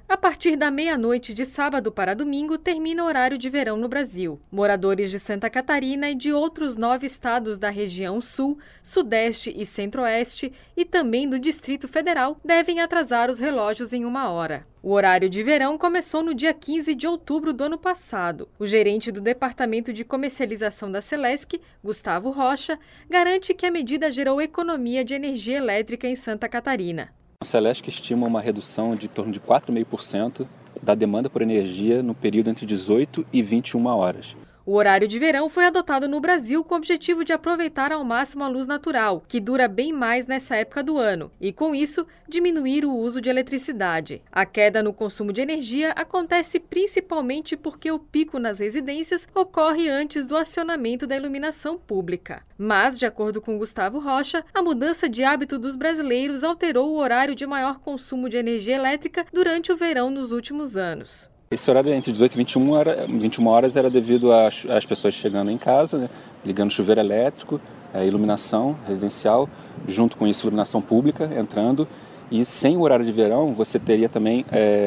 A partir da meia-noite de sábado para domingo, termina o horário de verão no Brasil. Moradores de Santa Catarina e de outros 9 estados da região Sul, Sudeste e Centro-Oeste e também do Distrito Federal devem atrasar os relógios em 1 hora. O horário de verão começou no dia 15 de outubro do ano passado. O gerente do Departamento de Comercialização da Celesc, Gustavo Rocha, garante que a medida gerou economia de energia elétrica em Santa Catarina. A Celesc estima uma redução de em torno de 4,5% da demanda por energia no período entre 18 e 21 horas. O horário de verão foi adotado no Brasil com o objetivo de aproveitar ao máximo a luz natural, que dura bem mais nessa época do ano, e com isso diminuir o uso de eletricidade. A queda no consumo de energia acontece principalmente porque o pico nas residências ocorre antes do acionamento da iluminação pública. Mas, de acordo com Gustavo Rocha, a mudança de hábito dos brasileiros alterou o horário de maior consumo de energia elétrica durante o verão nos últimos anos. Esse horário entre 18 e 21 horas era devido às pessoas chegando em casa, né, ligando chuveiro elétrico, iluminação residencial, junto com isso iluminação pública entrando. E sem o horário de verão você teria também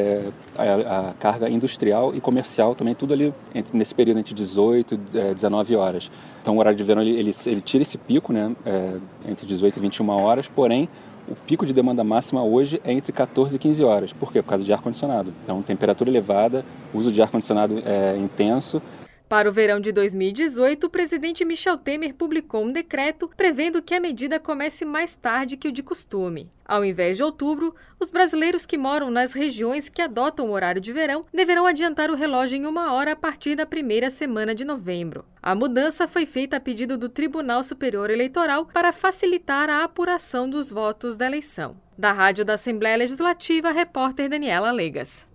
a carga industrial e comercial, também tudo ali nesse período entre 18 e 19 horas. Então o horário de verão ele tira esse pico, né, entre 18 e 21 horas, porém o pico de demanda máxima hoje é entre 14 e 15 horas. Por quê? Por causa de ar-condicionado. Então, temperatura elevada, uso de ar-condicionado intenso. Para o verão de 2018, o presidente Michel Temer publicou um decreto prevendo que a medida comece mais tarde que o de costume. Ao invés de outubro, os brasileiros que moram nas regiões que adotam o horário de verão deverão adiantar o relógio em 1 hora a partir da primeira semana de novembro. A mudança foi feita a pedido do Tribunal Superior Eleitoral para facilitar a apuração dos votos da eleição. Da Rádio da Assembleia Legislativa, repórter Daniela Legas.